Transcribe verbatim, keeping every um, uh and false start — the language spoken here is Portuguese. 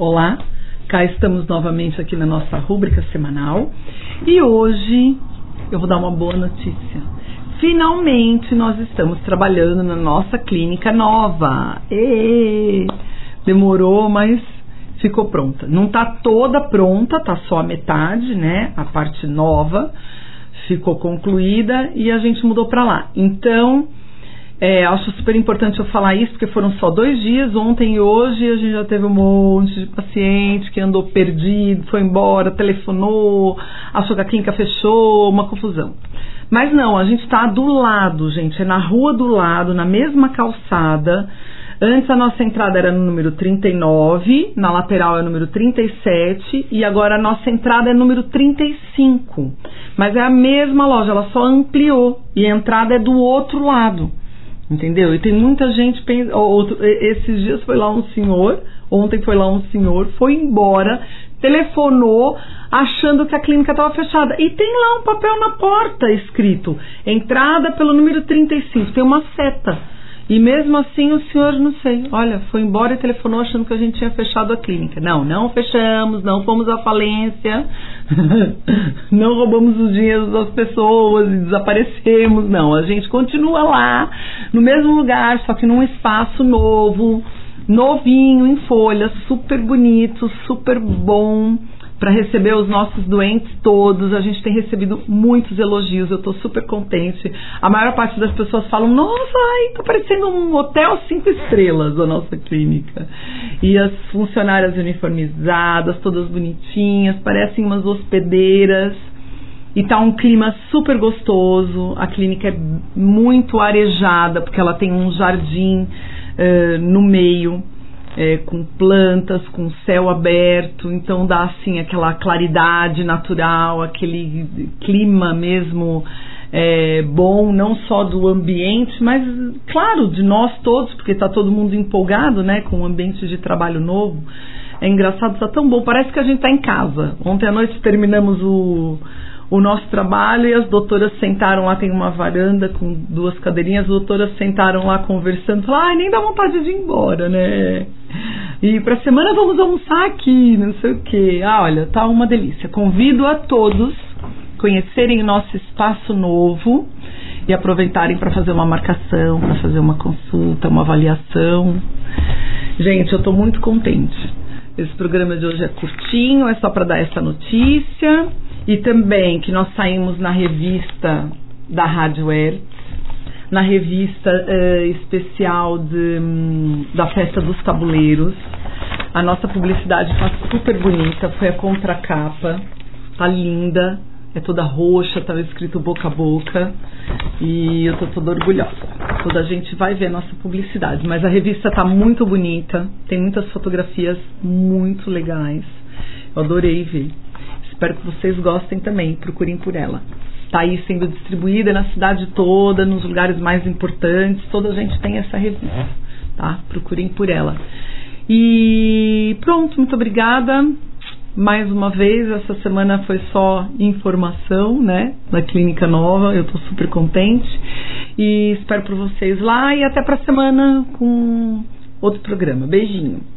Olá, cá estamos novamente aqui na nossa rúbrica semanal e hoje eu vou dar uma boa notícia. Finalmente nós estamos trabalhando na nossa clínica nova. E demorou, mas ficou pronta. Não está toda pronta, está só a metade, né? A parte nova ficou concluída e a gente mudou para lá. Então, é, acho super importante eu falar isso, porque foram só dois dias, ontem e hoje, a gente já teve um monte de paciente que andou perdido, foi embora, telefonou, achou que a clínica fechou, uma confusão. Mas não, a gente está do lado, gente, é na rua do lado, na mesma calçada. Antes a nossa entrada era no número trinta e nove, na lateral é o número trinta e sete e agora a nossa entrada é número trinta e cinco. Mas é a mesma loja, ela só ampliou e a entrada é do outro lado. Entendeu? E tem muita gente, outro, esses dias foi lá um senhor, ontem foi lá um senhor, foi embora, telefonou achando que a clínica estava fechada. E tem lá um papel na porta escrito, entrada pelo número trinta e cinco, tem uma seta. E mesmo assim o senhor, não sei, olha, foi embora e telefonou achando que a gente tinha fechado a clínica. Não, não fechamos, não fomos à falência, não roubamos os dinheiros das pessoas e desaparecemos, não. A gente continua lá, no mesmo lugar, só que num espaço novo, novinho, em folha, super bonito, super bom, para receber os nossos doentes todos. A gente tem recebido muitos elogios, eu estou super contente. A maior parte das pessoas falam, nossa, está parecendo um hotel cinco estrelas a nossa clínica. E as funcionárias uniformizadas, todas bonitinhas, parecem umas hospedeiras. E tá um clima super gostoso, a clínica é muito arejada, porque ela tem um jardim uh, no meio, É, com plantas, com céu aberto, então dá assim aquela claridade natural, aquele clima mesmo é, bom, não só do ambiente, mas claro, de nós todos, porque está todo mundo empolgado, né, com o ambiente de trabalho novo. É engraçado, está tão bom, parece que a gente está em casa. Ontem à noite terminamos o o nosso trabalho e as doutoras sentaram lá, tem uma varanda com duas cadeirinhas, as doutoras sentaram lá conversando, falaram, ai, nem dá vontade de ir embora, né? E pra semana vamos almoçar aqui, não sei o quê. Ah, olha, tá uma delícia. Convido a todos conhecerem nosso espaço novo e aproveitarem para fazer uma marcação, para fazer uma consulta, uma avaliação. Gente, eu tô muito contente. Esse programa de hoje é curtinho, é só para dar essa notícia. E também que nós saímos na revista da Rádio Hertz, na revista uh, especial de, um, da Festa dos Tabuleiros. A nossa publicidade está super bonita, foi a contracapa, tá linda, é toda roxa, estava escrito boca a boca e eu tô toda orgulhosa. Toda a gente vai ver a nossa publicidade, mas a revista tá muito bonita, tem muitas fotografias muito legais, eu adorei ver. Espero que vocês gostem também, procurem por ela. Está aí sendo distribuída na cidade toda, nos lugares mais importantes, toda a gente tem essa revista, tá? Procurem por ela. E pronto, muito obrigada. Mais uma vez, essa semana foi só informação, né, da clínica nova, eu estou super contente. E espero por vocês lá e até para a semana com outro programa. Beijinho.